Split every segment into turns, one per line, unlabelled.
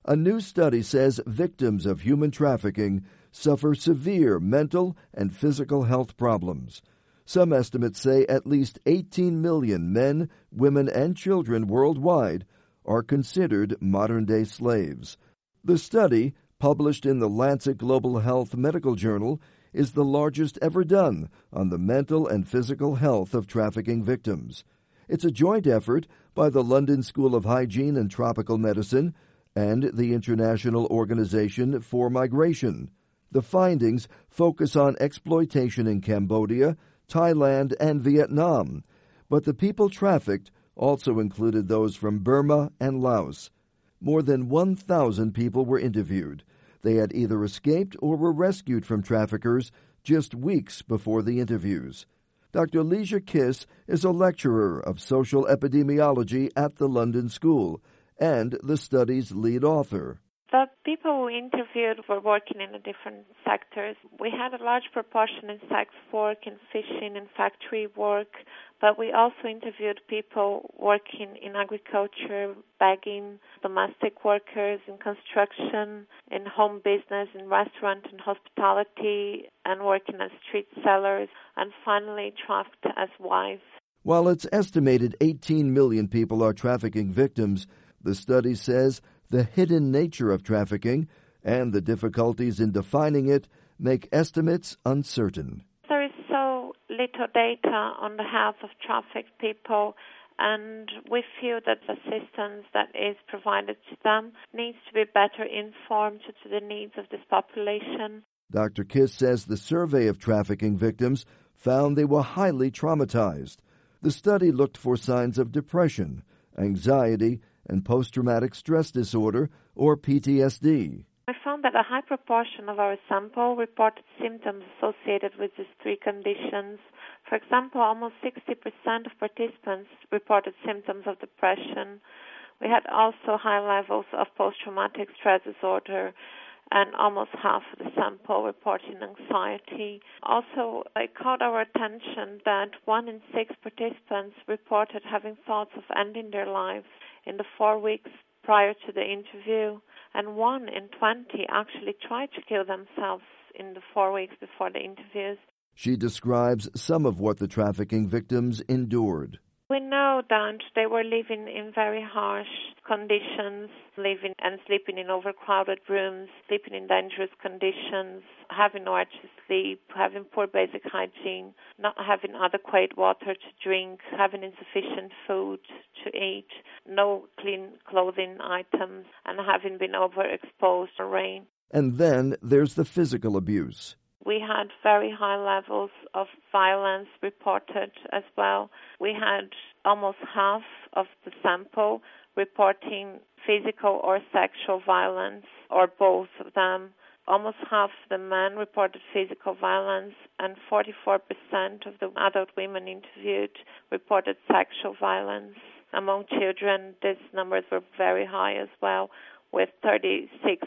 A new study says victims of human trafficking suffer severe mental and physical health problems. Some estimates say at least 18 million men, women, and children worldwide are considered modern-day slaves. The study, published in the Lancet Global Health Medical Journal, is the largest ever done on the mental and physical health of trafficking victims. It's a joint effort by the London School of Hygiene and Tropical Medicine and the International Organization for Migration. The findings focus on exploitation in Cambodia, Thailand, and Vietnam, but the people trafficked also included those from Burma and Laos. More than 1,000 people were interviewed. They had either escaped or were rescued from traffickers just weeks before the interviews. Dr. Leisha Kiss is a lecturer of social epidemiology at the London School and the study's lead author.
The people we interviewed were working in the different sectors. We had a large proportion in sex work, in fishing, in factory work, but we also interviewed people working in agriculture, bagging, domestic workers, in construction, in home business, in restaurant and hospitality, and working as street sellers, and finally trafficked as wives.
While it's estimated 18 million people are trafficking victims, the study says the hidden nature of trafficking and the difficulties in defining it make estimates uncertain.
There is so little data on the health of trafficked people, and we feel that the assistance that is provided to them needs to be better informed to the needs of this population.
Dr. Kiss says the survey of trafficking victims found they were highly traumatized. The study looked for signs of depression, anxiety, and post-traumatic stress disorder, or PTSD.
I found that a high proportion of our sample reported symptoms associated with these three conditions. For example, almost 60% of participants reported symptoms of depression. We had also high levels of post-traumatic stress disorder, and almost half of the sample reporting anxiety. Also, it caught our attention that 1 in 6 participants reported having thoughts of ending their lives in the 4 weeks prior to the interview, and 1 in 20 actually tried to kill themselves in the 4 weeks before the interviews.
She describes some of what the trafficking victims endured.
We know that they were living in very harsh conditions, living and sleeping in overcrowded rooms, sleeping in dangerous conditions, having nowhere to sleep, having poor basic hygiene, not having adequate water to drink, having insufficient food to eat, no clean clothing items, and having been overexposed to rain.
And then there's the physical abuse.
We had very high levels of violence reported as well. We had almost half of the sample reporting physical or sexual violence, or both of them. Almost half the men reported physical violence, and 44% of the adult women interviewed reported sexual violence. Among children, these numbers were very high as well, with 36%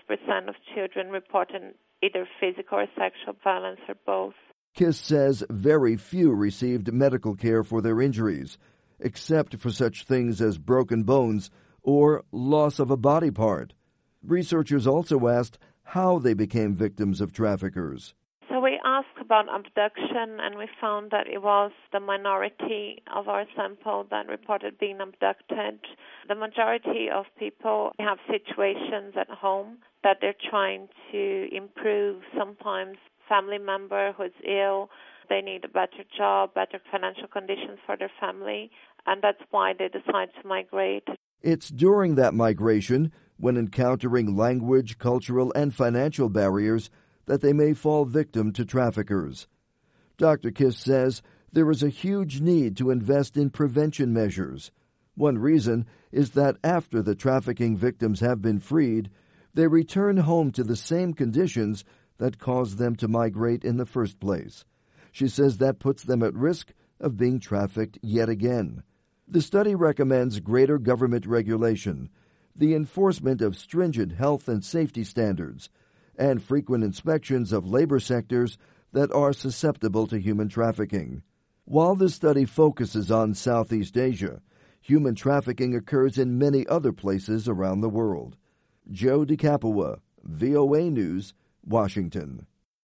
of children reporting either physical or sexual violence, or both.
Kiss says very few received medical care for their injuries, except for such things as broken bones or loss of a body part. Researchers also asked how they became victims of traffickers.
So we asked about abduction, and we found that it was the minority of our sample that reported being abducted. The majority of people have situations at home that they're trying to improve. Sometimes family member who's ill, they need a better job, better financial conditions for their family, and that's why they decide to migrate.
It's during that migration, when encountering language, cultural, and financial barriers, that they may fall victim to traffickers. Dr. Kiss says there is a huge need to invest in prevention measures. One reason is that after the trafficking victims have been freed, they return home to the same conditions that caused them to migrate in the first place. She says that puts them at risk of being trafficked yet again. The study recommends greater government regulation, the enforcement of stringent health and safety standards, and frequent inspections of labor sectors that are susceptible to human trafficking. While the study focuses on Southeast Asia, human trafficking occurs in many other places around the world. Joe DeCapua, VOA News, Washington.